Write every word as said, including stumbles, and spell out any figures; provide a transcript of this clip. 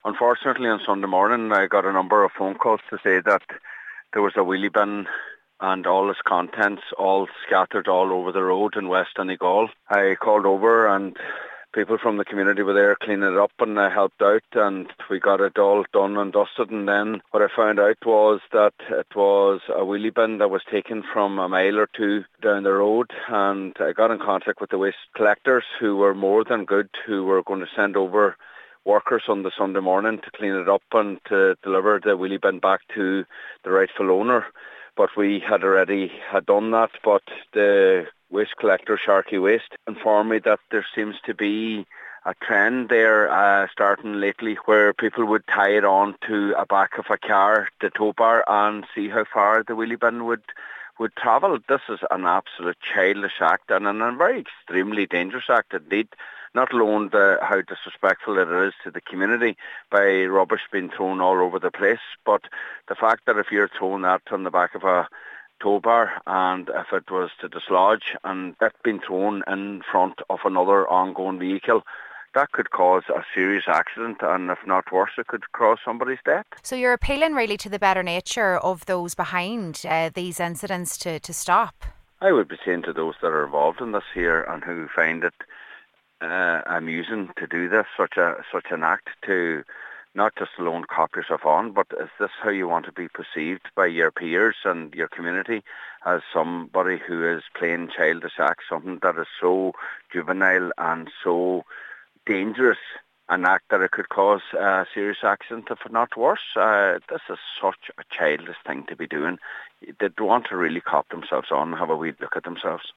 Unfortunately, on Sunday morning, I got a number of phone calls to say that there was a wheelie bin and all its contents all scattered all over the road in West Donegal. I called over and people from the community were there cleaning it up, and I helped out and we got it all done and dusted. And then what I found out was that it was a wheelie bin that was taken from a mile or two down the road, and I got in contact with the waste collectors, who were more than good, who were going to send over workers on the Sunday morning to clean it up and to deliver the wheelie bin back to the rightful owner. But we had already had done that, but the waste collector, Sharkey Waste, informed me that there seems to be a trend there uh, starting lately where people would tie it on to a back of a car, the tow bar, and see how far the wheelie bin would would travel. This is an absolute childish act and a very extremely dangerous act indeed. Not alone the, how disrespectful it is to the community by rubbish being thrown all over the place, but the fact that if you're throwing that on the back of a tow bar and if it was to dislodge and that being thrown in front of another ongoing vehicle, that could cause a serious accident, and if not worse, it could cause somebody's death. So you're appealing really to the better nature of those behind uh, these incidents to, to stop? I would be saying to those that are involved in this here and who find it uh, amusing to do this, such a such an act, to not just alone cop yourself on, but is this how you want to be perceived by your peers and your community, as somebody who is playing childish acts, something that is so juvenile and so dangerous an act that it could cause a serious accident, if not worse? Uh, this is such a childish thing to be doing. They want to really cop themselves on and have a wee look at themselves.